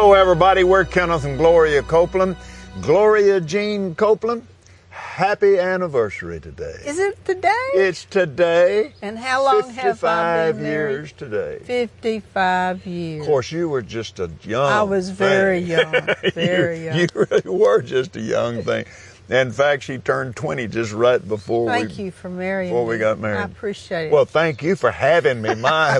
Hello, everybody. We're Kenneth and Gloria Copeland. Gloria Jean Copeland, happy anniversary today. Is it today? It's today. And how long have I been 55 married? years today. 55 years. Of course, you were just a young I was very thing. young, very young. You really were just a young thing. In fact, she turned 20 just right before Thank you for marrying before we me. got married. I appreciate it. Well, thank you for having me. My.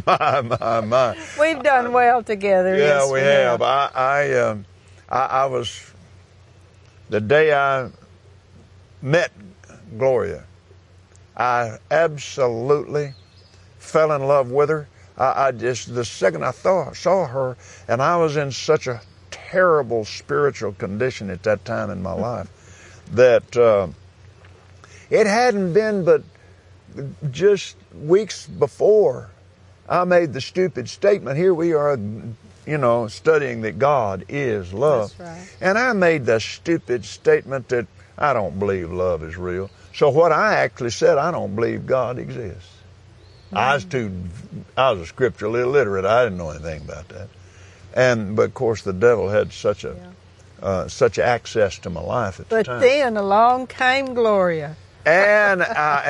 We've done well together. Yeah, yes, we have. I was, the day I met Gloria, I absolutely fell in love with her. I just, the second I saw her, and I was in such a terrible spiritual condition at that time in my life, that it hadn't been but just weeks before I made the stupid statement. Here we are, studying that God is love. That's right. And I made the stupid statement that I don't believe love is real. So what I actually said, I don't believe God exists. Mm-hmm. I was a scripturally illiterate. I didn't know anything about that. But of course the devil had such access to my life at the time. But then along came Gloria. And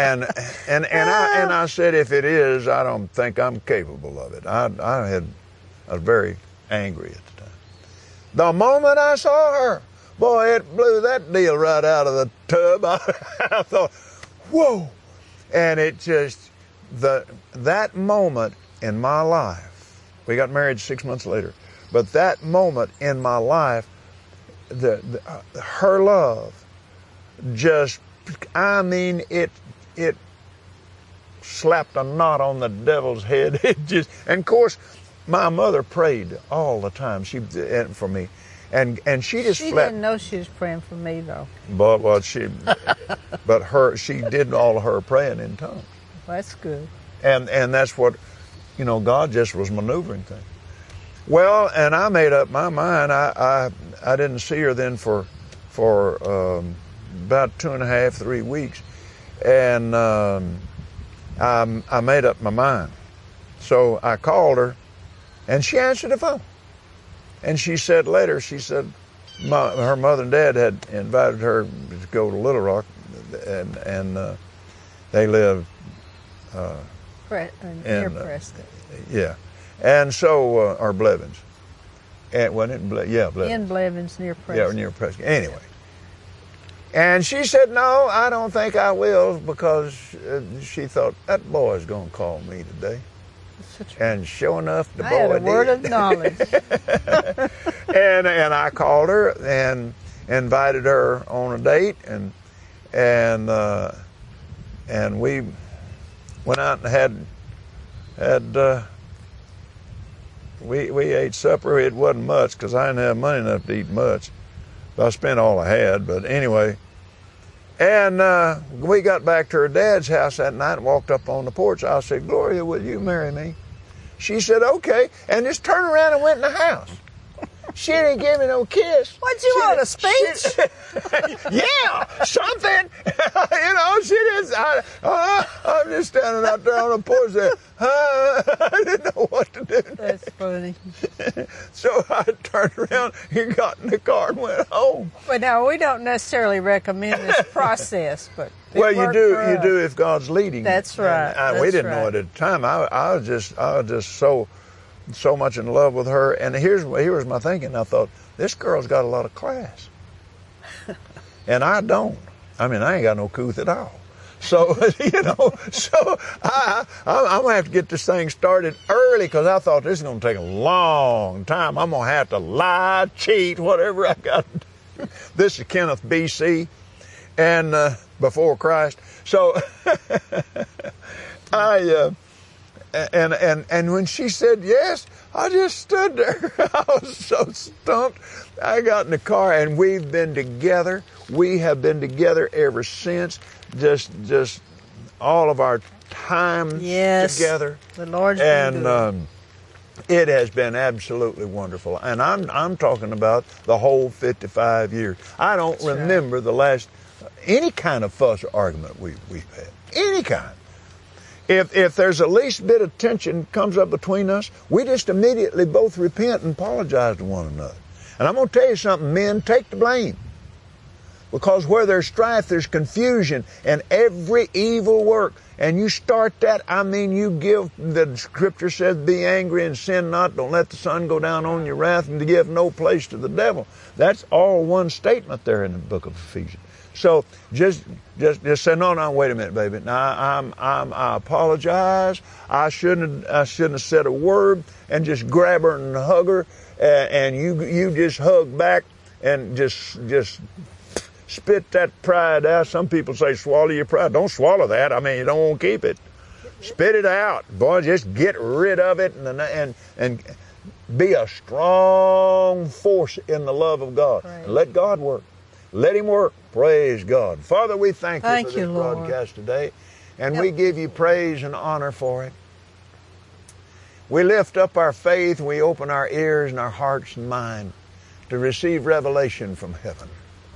I said, if it is, I don't think I'm capable of it. I was very angry at the time. The moment I saw her, boy, it blew that deal right out of the tub. I thought, whoa. And it just, that moment in my life, we got married 6 months later, but that moment in my life, her love just, it slapped a knot on the devil's head. And of course, my mother prayed all the time. For me, and she just. She didn't know she was praying for me though. But she did all of her praying in tongues. Well, that's good. And that's what, God just was maneuvering things. Well, and I made up my mind. I didn't see her then for about 2.5, 3 weeks, and I made up my mind. So I called her, and she answered the phone. And she said later, her mother and dad had invited her to go to Little Rock, and they live near Prescott. Yeah, and so or Blevins, and wasn't it? Yeah, Blevins. In Blevins, near Prescott. Yeah, near Prescott. Anyway. And she said, no, I don't think I will, because she thought, that boy's going to call me today. And sure enough, the boy did. I had a word of knowledge. and I called her and invited her on a date, and we went out and we ate supper. It wasn't much because I didn't have money enough to eat much. I spent all I had, but anyway. And we got back to her dad's house that night and walked up on the porch. I said, Gloria, will you marry me? She said, okay, and just turned around and went in the house. She didn't give me no kiss. What, you want a speech? Yeah, something. She just, I'm just standing out there on the porch there. I didn't know what to do. That's funny. So I turned around and got in the car and went home. But now, we don't necessarily recommend this process, but well, you do if God's leading. That's right. We didn't know it at the time. I was just so much in love with her. And here was my thinking. I thought, this girl's got a lot of class. And I don't. I mean, I ain't got no couth at all. So, I'm going to have to get this thing started early, because I thought this is going to take a long time. I'm going to have to lie, cheat, whatever I got to do. This is Kenneth B.C. and before Christ. So, and when she said yes, I just stood there. I was so stumped. I got in the car, and we've been together. We have been together ever since. Just all of our time together. The Lord's been good. And it has been absolutely wonderful. And I'm talking about the whole 55 years. I don't remember the last any kind of fuss or argument we've had. Any kind. If there's the least bit of tension comes up between us, we just immediately both repent and apologize to one another. And I'm going to tell you something, men, take the blame. Because where there's strife, there's confusion and every evil work. And you start that, I mean, you give, the scripture says, be angry and sin not. Don't let the sun go down on your wrath, and to give no place to the devil. That's all one statement there in the book of Ephesians. So just say, no, wait a minute, baby. Now I apologize. I shouldn't have said a word, and just grab her and hug her, and you just hug back and just spit that pride out. Some people say swallow your pride. Don't swallow that. I mean, you don't want to keep it. Spit it out. Boy, just get rid of it and be a strong force in the love of God. Right. Let God work. Let Him work. Praise God. Father, we thank you for this broadcast today, and we give you praise and honor for it. We lift up our faith. We open our ears and our hearts and mind to receive revelation from heaven.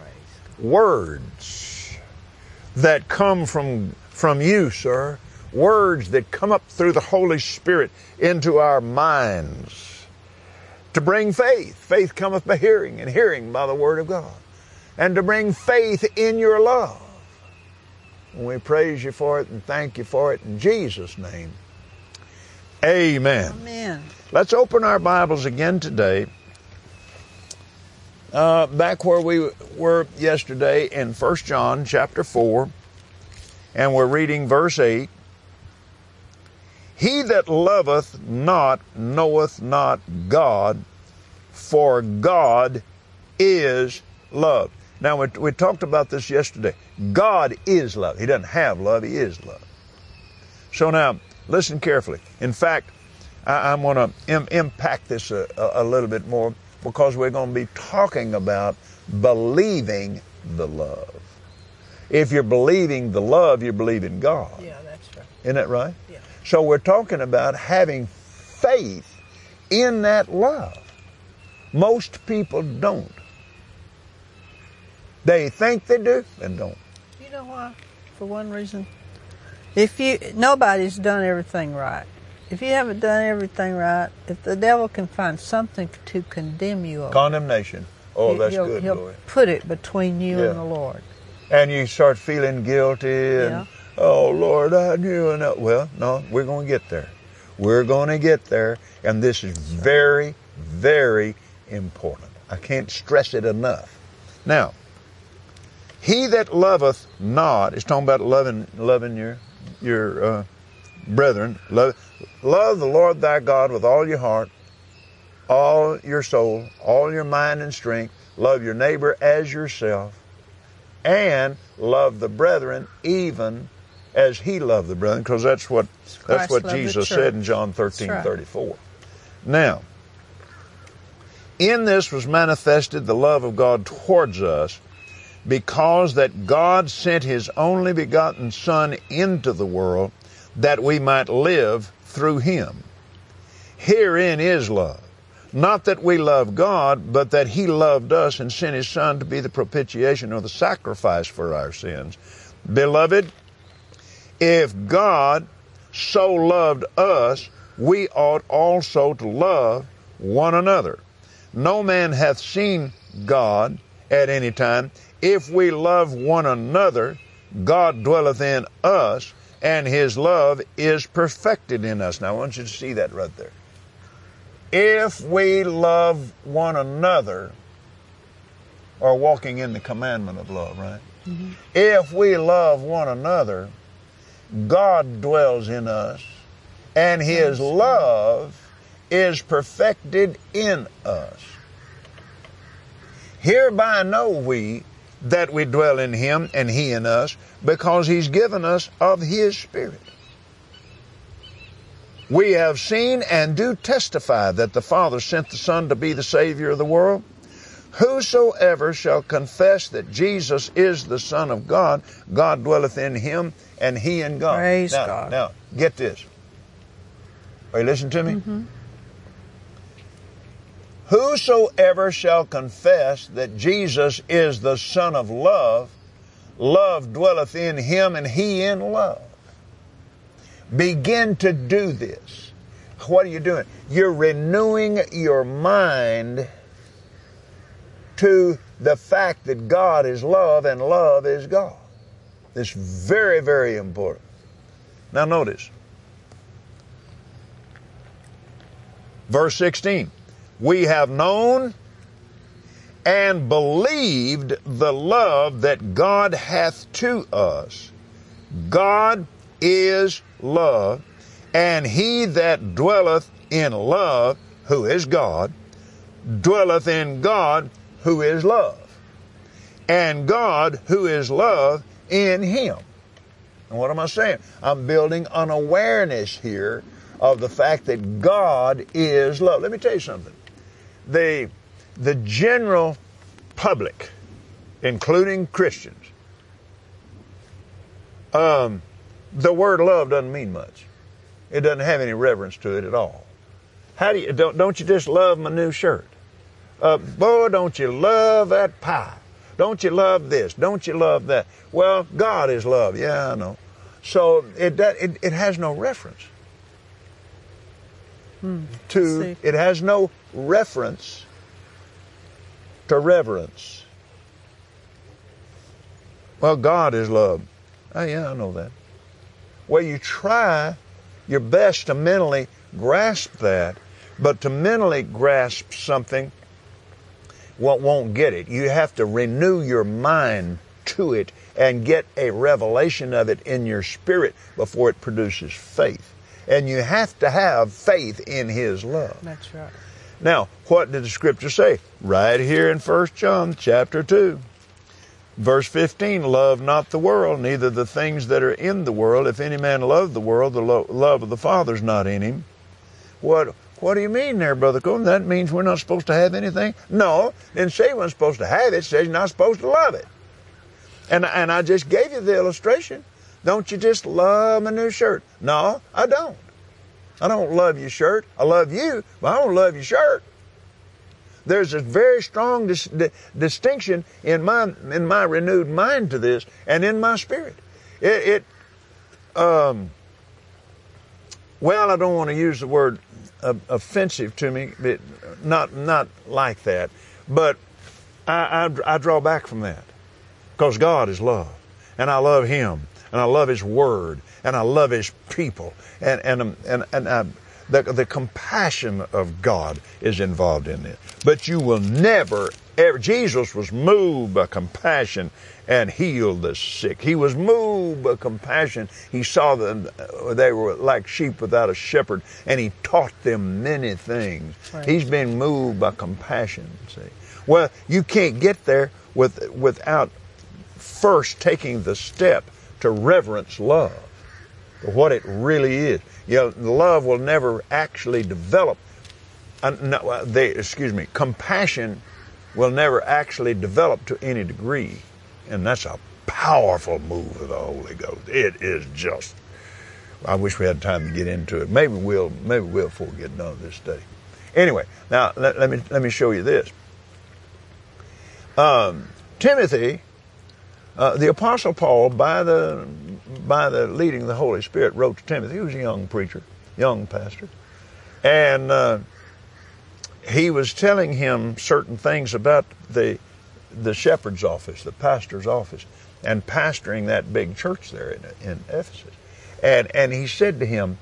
Words that come from you, sir. Words that come up through the Holy Spirit into our minds to bring faith. Faith cometh by hearing, and hearing by the Word of God. And to bring faith in your love. And we praise you for it and thank you for it in Jesus' name. Amen. Amen. Let's open our Bibles again today. Back where we were yesterday in 1 John chapter 4, and we're reading verse 8. He that loveth not knoweth not God, for God is love. Now, we talked about this yesterday. God is love. He doesn't have love. He is love. So now, listen carefully. In fact, I'm going to impact this a little bit more, because we're going to be talking about believing the love. If you're believing the love, you're believing God. Yeah, that's right. Isn't that right? Yeah. So we're talking about having faith in that love. Most people don't. They think they do and don't. You know why? For one reason. Nobody's done everything right. If you haven't done everything right, if the devil can find something to condemn you over, condemnation. Oh, that's good, he'll Lord. Put it between you and the Lord. And you start feeling guilty and, oh, Lord, I knew enough. Well, no, we're going to get there. We're going to get there. And this is very, very important. I can't stress it enough. Now, he that loveth not, is talking about loving your brethren. Love the Lord thy God with all your heart, all your soul, all your mind and strength. Love your neighbor as yourself, and love the brethren even as he loved the brethren, because that's what Jesus said in John 13:34. Now, in this was manifested the love of God towards us, because that God sent His only begotten Son into the world, that we might live through Him. Herein is love. Not that we love God, but that He loved us and sent His Son to be the propitiation or the sacrifice for our sins. Beloved, if God so loved us, we ought also to love one another. No man hath seen God at any time. If we love one another, God dwelleth in us, and His love is perfected in us. Now, I want you to see that right there. If we love one another, or walking in the commandment of love, right? Mm-hmm. If we love one another, God dwells in us, and His love is perfected in us. Hereby know we that we dwell in Him and He in us, because He's given us of His Spirit. We have seen and do testify that the Father sent the Son to be the Savior of the world. Whosoever shall confess that Jesus is the Son of God, God dwelleth in Him and He in God. Praise God. Now, get this. Are you listening to me? Mm-hmm. Whosoever shall confess that Jesus is the Son of love, love dwelleth in him and he in love. begin to do this, what are you doing? You're renewing your mind to the fact that God is love and love is God. It's very, very important. Now notice, verse 16, we have known and believed the love that God hath to us. God is love, and he that dwelleth in love, who is God, dwelleth in God, who is love, and God, who is love, in him. And what am I saying? I'm building an awareness here of the fact that God is love. Let me tell you something. The general public, including Christians, the word love doesn't mean much. It doesn't have any reverence to it at all. How do you, don't you just love my new shirt? Boy, don't you love that pie? Don't you love this? Don't you love that? Well, God is love. Yeah, I know. So it has no reference to, it has no reference to reverence. Well, God is love. Oh, yeah, I know that. Well, you try your best to mentally grasp that, but to mentally grasp something won't get it. You have to renew your mind to it and get a revelation of it in your spirit before it produces faith. And you have to have faith in his love. That's right. Now, what did the scripture say? Right here in 1 John chapter 2. Verse 15, love not the world, neither the things that are in the world. If any man love the world, the love of the Father is not in him. What do you mean there, Brother Coleman? That means we're not supposed to have anything? No, it didn't say we're not supposed to have it. It says you're not supposed to love it. And I just gave you the illustration. Don't you just love my new shirt? No, I don't. I don't love your shirt. I love you, but I don't love your shirt. There's a very strong distinction in my renewed mind to this and in my spirit. Well, I don't want to use the word offensive to me, not like that, but I draw back from that because God is love, and I love him, and I love his word, and I love his people, and the compassion of God is involved in it. But you will never, ever, Jesus was moved by compassion and healed the sick. He was moved by compassion. He saw them, they were like sheep without a shepherd, and he taught them many things. Right. He's been moved by compassion, see. Well, you can't get there without first taking the step to reverence love, what it really is. You know, love will never actually develop. Compassion will never actually develop to any degree. And that's a powerful move of the Holy Ghost. It is just, I wish we had time to get into it. Maybe we'll before we get done with this study. Anyway, now let me show you this. Timothy, the Apostle Paul, by the leading of the Holy Spirit, wrote to Timothy. He was a young preacher, young pastor, and he was telling him certain things about the shepherd's office, the pastor's office, and pastoring that big church there in Ephesus. And he said to him,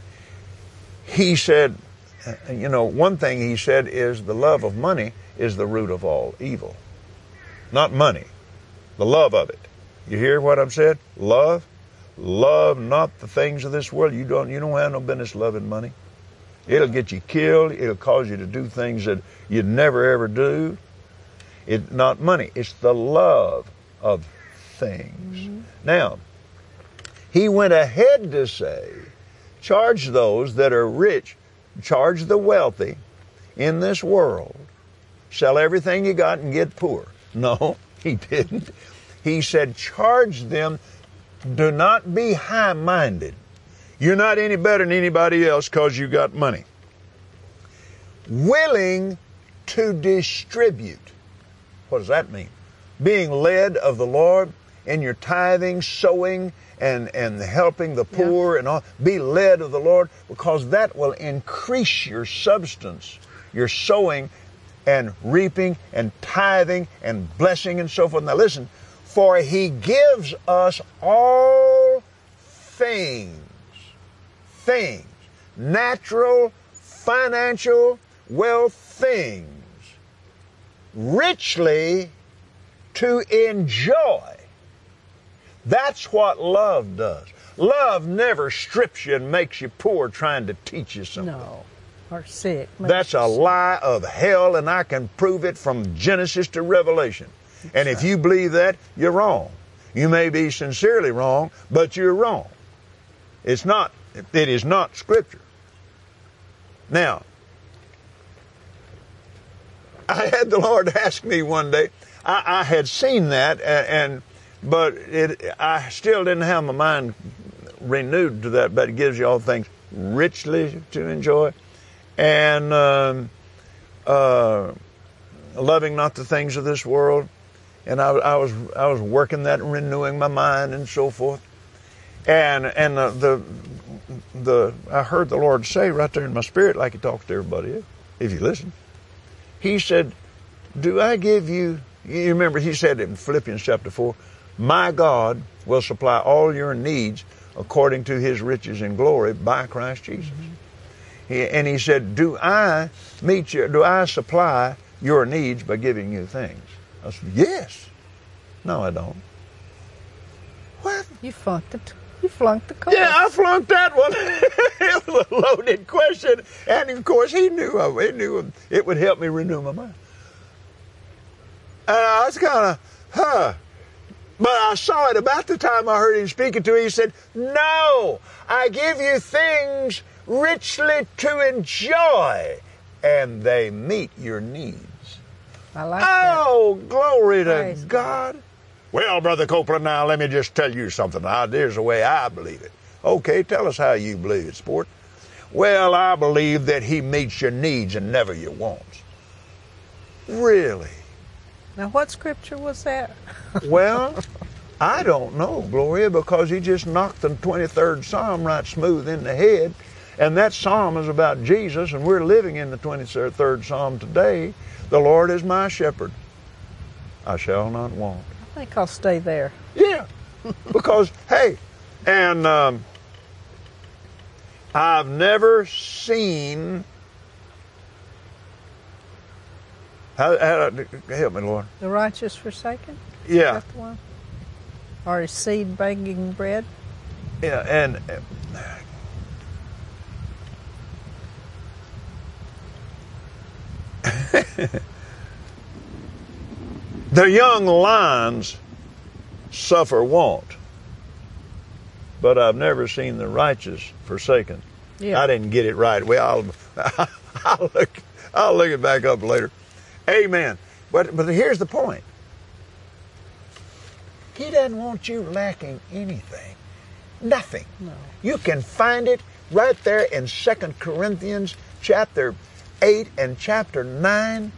you know, one thing he said is the love of money is the root of all evil. Not money, the love of it. You hear what I've said? Love not the things of this world. You don't have no business loving money. It'll get you killed. It'll cause you to do things that you'd never ever do. It's not money. It's the love of things. Mm-hmm. Now, he went ahead to say, charge those that are rich, charge the wealthy in this world, sell everything you got and get poor. No, he didn't. He said, charge them, do not be high-minded. You're not any better than anybody else because you got money. Willing to distribute. What does that mean? Being led of the Lord in your tithing, sowing, and helping the poor and all. Be led of the Lord, because that will increase your substance, your sowing and reaping and tithing and blessing and so forth. Now listen, for He gives us all things, natural, financial, wealth things, richly to enjoy. That's what love does. Love never strips you and makes you poor trying to teach you something. No. Or sick. That's a lie of hell, and I can prove it from Genesis to Revelation. And if you believe that, you're wrong. You may be sincerely wrong, but you're wrong. It is not Scripture. Now, I had the Lord ask me one day, I had seen that, but I still didn't have my mind renewed to that, but it gives you all things richly to enjoy. And loving not the things of this world. And I was working that and renewing my mind and so forth. And I heard the Lord say right there in my spirit, like He talks to everybody, if you listen. He said, do I give you, you remember He said in Philippians chapter 4, my God will supply all your needs according to His riches in glory by Christ Jesus. And He said, do I supply your needs by giving you things? I said, yes. No, I don't. What? You flunked the course. Yeah, I flunked that one. It was a loaded question. And of course, He knew it would help me renew my mind. And I was kind of, But I saw it about the time I heard Him speaking to me. He said, no, I give you things richly to enjoy, and they meet your needs. I like that. Oh, glory to Praise God. Well, Brother Copeland, now let me just tell you something. Now, there's the way I believe it. Okay, tell us how you believe it, sport. Well, I believe that He meets your needs and never your wants. Really? Now, what scripture was that? Well, I don't know, Gloria, because He just knocked the 23rd Psalm right smooth in the head. And that psalm is about Jesus, and we're living in the 23rd Psalm today. The Lord is my shepherd. I shall not want. I think I'll stay there. Yeah, because, hey, and I've never seen, help me, Lord. The righteous forsaken? Yeah. Is that the one? Or his seed begging bread? Yeah, and the young lions suffer want, but I've never seen the righteous forsaken. Yeah. I didn't get it right. Well, I'll look it back up later. Amen. But here's the point. He doesn't want you lacking anything. Nothing. No. You can find it right there in 2 Corinthians chapter 8 and chapter 9,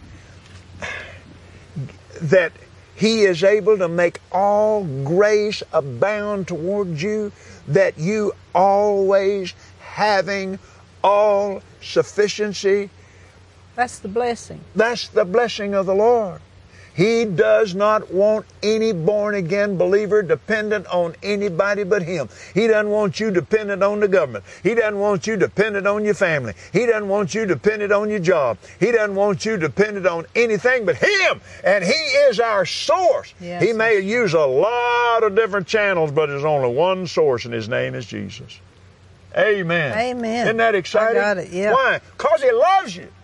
that He is able to make all grace abound toward you, that you always having all sufficiency. That's the blessing. That's the blessing of the Lord. He does not want any born-again believer dependent on anybody but Him. He doesn't want you dependent on the government. He doesn't want you dependent on your family. He doesn't want you dependent on your job. He doesn't want you dependent on anything but Him. And He is our source. Yes. He may use a lot of different channels, but there's only one source, and His name is Jesus. Amen. Amen. Isn't that exciting? I got it, yeah. Why? Because He loves you.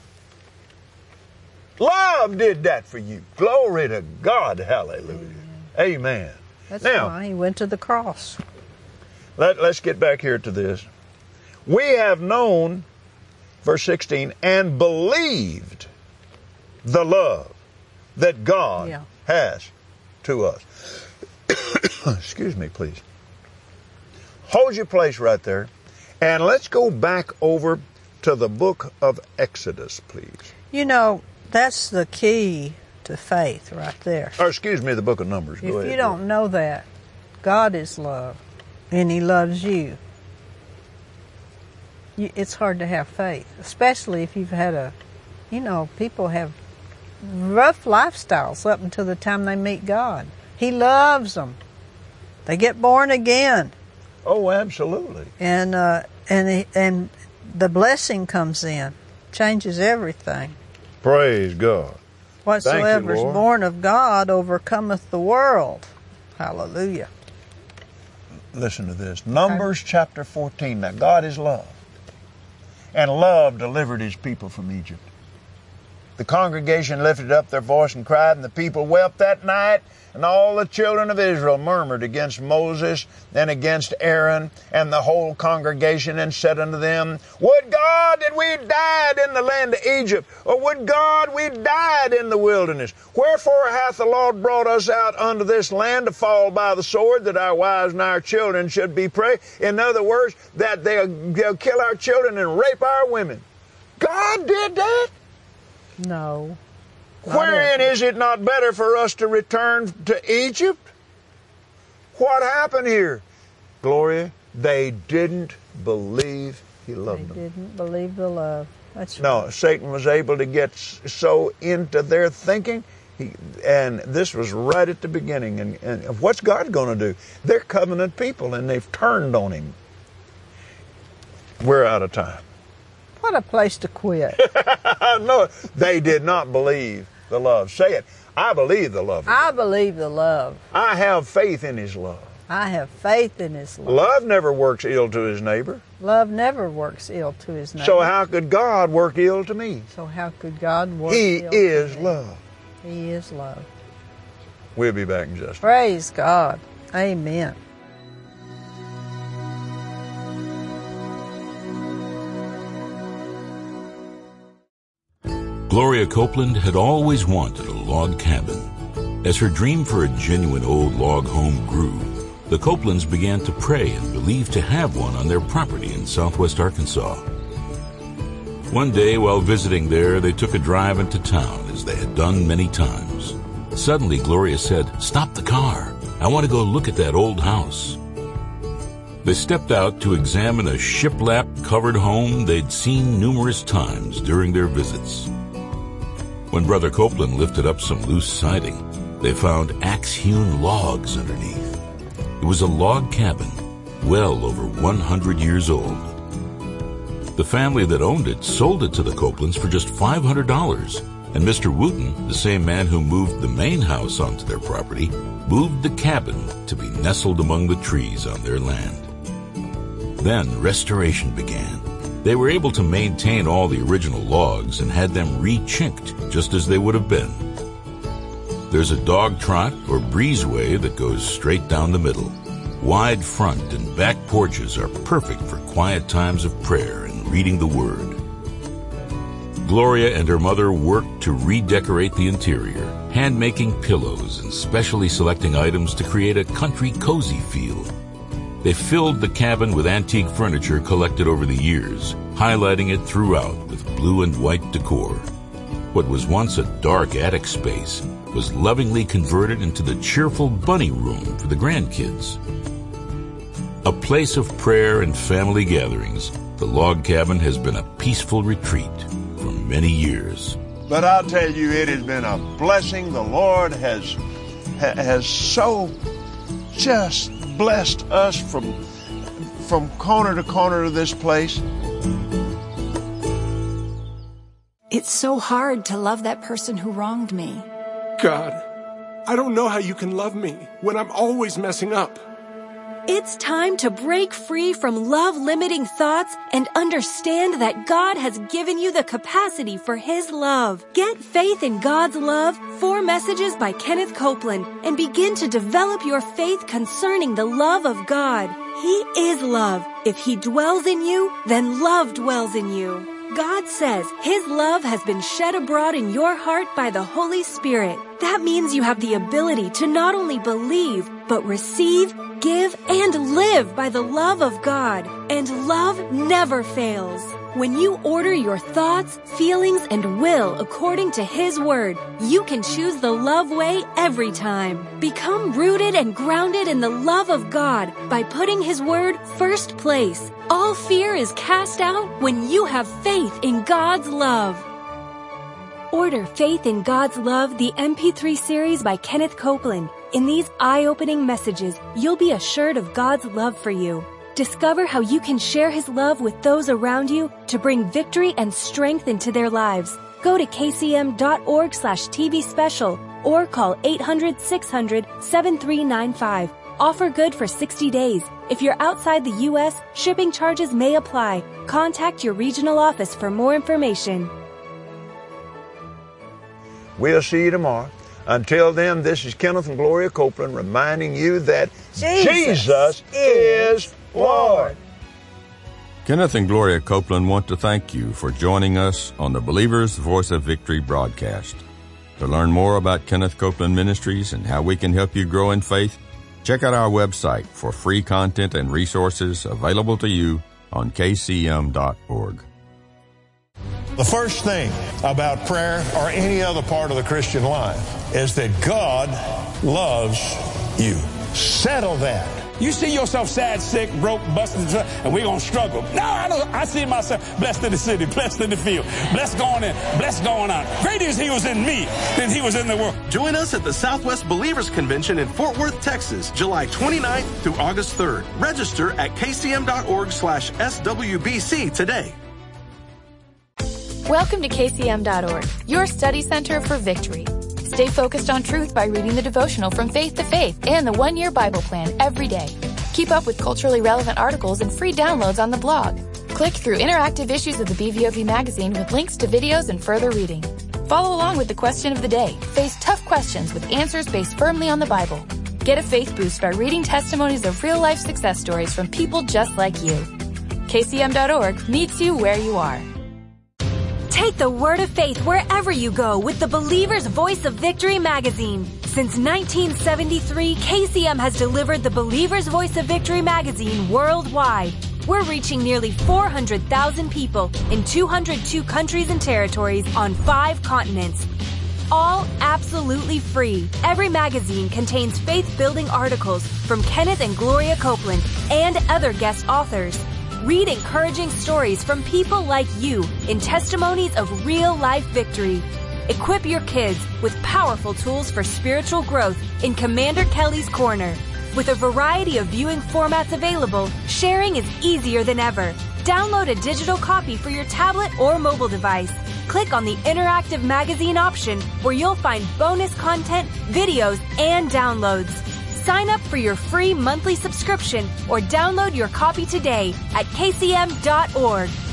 Love did that for you. Glory to God. Hallelujah. Amen. That's now, why He went to the cross. let's get back here to this. We have known, verse 16, and believed the love that God has to us. Excuse me, please. Hold your place right there. And let's go back over to the book of Exodus, please. You know, that's the key to the faith right there. Or excuse me, the book of Numbers. Go If ahead. you don't know that, God is love, and He loves you. It's hard to have faith, especially if you've had people have rough lifestyles up until the time they meet God. He loves them. They get born again. Oh, absolutely. And the blessing comes in, changes everything. Praise God. Whatsoever is Lord. born of God overcometh the world. Hallelujah. Listen to this. Numbers chapter 14. Now, God is love. And love delivered His people from Egypt. The congregation lifted up their voice and cried, and the people wept that night, and all the children of Israel murmured against Moses and against Aaron and the whole congregation, and said unto them, Would God that we died in the land of Egypt, or would God we died in the wilderness? Wherefore hath the Lord brought us out unto this land to fall by the sword, that our wives and our children should be prey? In other words, that they'll kill our children and rape our women. God did that? No. Wherein is it not better for us to return to Egypt? What happened here? Gloria, they didn't believe He loved them. They didn't believe the love. That's No, Satan was able to get so into their thinking, and this was right at the beginning. And what's God going to do? They're covenant people, and they've turned on Him. We're out of time. What a place to quit. No, they did not believe the love. Say it. I believe the love. I believe the love. I have faith in His love. I have faith in His love. Love never works ill to his neighbor. Love never works ill to his neighbor. So how could God work ill to me? So how could God work He ill is to me? love. He is love. We'll be back in just a minute. Praise God. Amen. Gloria Copeland had always wanted a log cabin. As her dream for a genuine old log home grew, the Copelands began to pray and believe to have one on their property in southwest Arkansas. One day while visiting there, they took a drive into town as they had done many times. Suddenly, Gloria said, "Stop the car. I want to go look at that old house." They stepped out to examine a shiplap-covered home they'd seen numerous times during their visits. When Brother Copeland lifted up some loose siding, they found axe-hewn logs underneath. It was a log cabin, well over 100 years old. The family that owned it sold it to the Copelands for just $500, and Mr. Wooten, the same man who moved the main house onto their property, moved the cabin to be nestled among the trees on their land. Then restoration began. They were able to maintain all the original logs and had them re-chinked just as they would have been. There's a dog trot or breezeway that goes straight down the middle. Wide front and back porches are perfect for quiet times of prayer and reading the Word. Gloria and her mother worked to redecorate the interior, hand-making pillows and specially selecting items to create a country cozy feel. They filled the cabin with antique furniture collected over the years, highlighting it throughout with blue and white decor. What was once a dark attic space was lovingly converted into the cheerful bunny room for the grandkids. A place of prayer and family gatherings, the log cabin has been a peaceful retreat for many years. But I'll tell you, it has been a blessing. The Lord has so just blessed us from corner to corner of this place. It's so hard to love that person who wronged me. God, I don't know how you can love me when I'm always messing up. It's time to break free from love-limiting thoughts and understand that God has given you the capacity for His love. Get faith in God's love, 4 messages by Kenneth Copeland, and begin to develop your faith concerning the love of God. He is love. If He dwells in you, then love dwells in you. God says His love has been shed abroad in your heart by the Holy Spirit. That means you have the ability to not only believe, but receive, give, and live by the love of God. And love never fails. When you order your thoughts, feelings, and will according to His Word, you can choose the love way every time. Become rooted and grounded in the love of God by putting His Word first place. All fear is cast out when you have faith in God's love. Order Faith in God's Love, the MP3 series by Kenneth Copeland. In these eye-opening messages, you'll be assured of God's love for you. Discover how you can share His love with those around you to bring victory and strength into their lives. Go to kcm.org/TV special or call 800-600-7395. Offer good for 60 days. If you're outside the U.S., shipping charges may apply. Contact your regional office for more information. We'll see you tomorrow. Until then, this is Kenneth and Gloria Copeland reminding you that Jesus is Lord. Kenneth and Gloria Copeland want to thank you for joining us on the Believer's Voice of Victory broadcast. To learn more about Kenneth Copeland Ministries and how we can help you grow in faith, check out our website for free content and resources available to you on kcm.org. The first thing about prayer or any other part of the Christian life is that God loves you. Settle that. You see yourself sad, sick, broke, busted, and we're going to struggle. No, I see myself blessed in the city, blessed in the field, blessed going in, blessed going out. Greater is He was in me than He was in the world. Join us at the Southwest Believers Convention in Fort Worth, Texas, July 29th through August 3rd. Register at kcm.org/SWBC today. Welcome to KCM.org, your study center for victory. Stay focused on truth by reading the devotional From Faith to Faith and the one-year Bible plan every day. Keep up with culturally relevant articles and free downloads on the blog. Click through interactive issues of the BVOP magazine with links to videos and further reading. Follow along with the question of the day. Face tough questions with answers based firmly on the Bible. Get a faith boost by reading testimonies of real-life success stories from people just like you. KCM.org meets you where you are. Take the word of faith wherever you go with the Believer's Voice of Victory magazine. Since 1973, KCM has delivered the Believer's Voice of Victory magazine worldwide. We're reaching nearly 400,000 people in 202 countries and territories on 5 continents. All absolutely free. Every magazine contains faith-building articles from Kenneth and Gloria Copeland and other guest authors. Read encouraging stories from people like you in testimonies of real-life victory. Equip your kids with powerful tools for spiritual growth in Commander Kelly's Corner. With a variety of viewing formats available, sharing is easier than ever. Download a digital copy for your tablet or mobile device. Click on the interactive magazine option where you'll find bonus content, videos, and downloads. Sign up for your free monthly subscription or download your copy today at kcm.org.